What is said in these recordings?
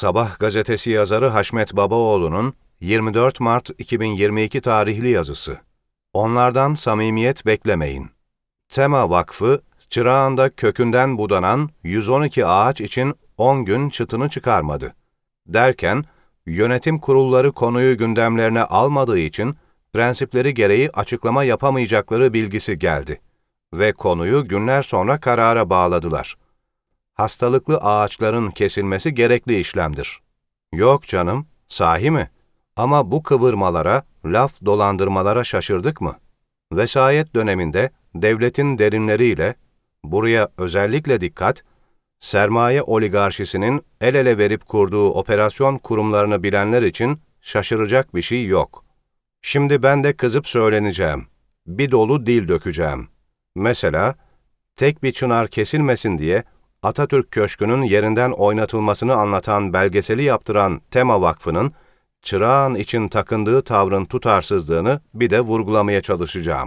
Sabah gazetesi yazarı Haşmet Babaoğlu'nun 24 Mart 2022 tarihli yazısı. Onlardan samimiyet beklemeyin. Tema Vakfı, Çırağan'da kökünden budanan 112 ağaç için 10 gün çıtını çıkarmadı. Derken, yönetim kurulları konuyu gündemlerine almadığı için prensipleri gereği açıklama yapamayacakları bilgisi geldi ve konuyu günler sonra karara bağladılar. Hastalıklı ağaçların kesilmesi gerekli işlemdir. Yok canım, sahi mi? Ama bu kıvırmalara, laf dolandırmalara şaşırdık mı? Vesayet döneminde devletin derinleriyle, buraya özellikle dikkat, sermaye oligarşisinin el ele verip kurduğu operasyon kurumlarını bilenler için şaşıracak bir şey yok. Şimdi ben de kızıp söyleneceğim. Bir dolu dil dökeceğim. Mesela, tek bir çınar kesilmesin diye Atatürk Köşkü'nün yerinden oynatılmasını anlatan belgeseli yaptıran Tema Vakfı'nın Çırağan için takındığı tavrın tutarsızlığını bir de vurgulamaya çalışacağım.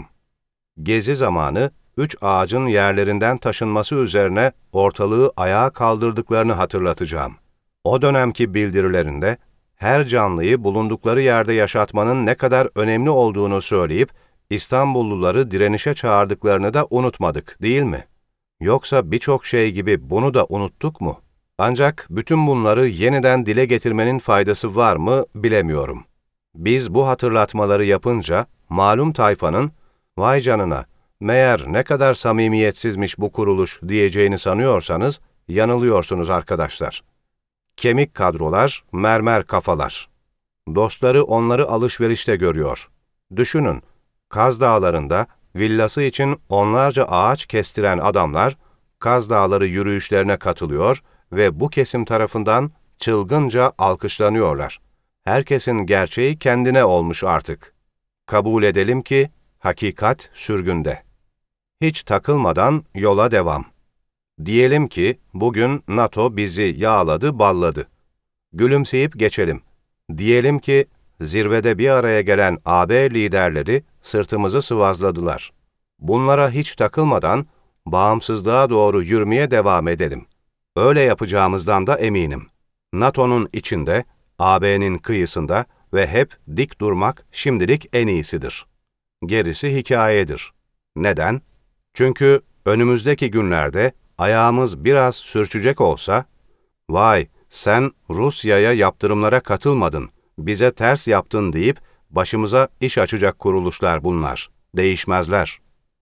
Gezi zamanı 3 ağacın yerlerinden taşınması üzerine ortalığı ayağa kaldırdıklarını hatırlatacağım. O dönemki bildirilerinde her canlıyı bulundukları yerde yaşatmanın ne kadar önemli olduğunu söyleyip İstanbulluları direnişe çağırdıklarını da unutmadık, değil mi? Yoksa birçok şey gibi bunu da unuttuk mu? Ancak bütün bunları yeniden dile getirmenin faydası var mı bilemiyorum. Biz bu hatırlatmaları yapınca malum tayfanın "Vay canına, meğer ne kadar samimiyetsizmiş bu kuruluş" diyeceğini sanıyorsanız yanılıyorsunuz arkadaşlar. Kemik kadrolar, mermer kafalar. Dostları onları alışverişte görüyor. Düşünün, Kaz Dağları'nda villası için onlarca ağaç kestiren adamlar, Kaz Dağları yürüyüşlerine katılıyor ve bu kesim tarafından çılgınca alkışlanıyorlar. Herkesin gerçeği kendine olmuş artık. Kabul edelim ki hakikat sürgünde. Hiç takılmadan yola devam. Diyelim ki bugün NATO bizi yağladı, balladı. Gülümseyip geçelim. Diyelim ki zirvede bir araya gelen AB liderleri sırtımızı sıvazladılar. Bunlara hiç takılmadan bağımsızlığa doğru yürümeye devam edelim. Öyle yapacağımızdan da eminim. NATO'nun içinde, AB'nin kıyısında ve hep dik durmak şimdilik en iyisidir. Gerisi hikayedir. Neden? Çünkü önümüzdeki günlerde ayağımız biraz sürçecek olsa, "Vay, sen Rusya'ya yaptırımlara katılmadın, bize ters yaptın" deyip başımıza iş açacak kuruluşlar bunlar. Değişmezler.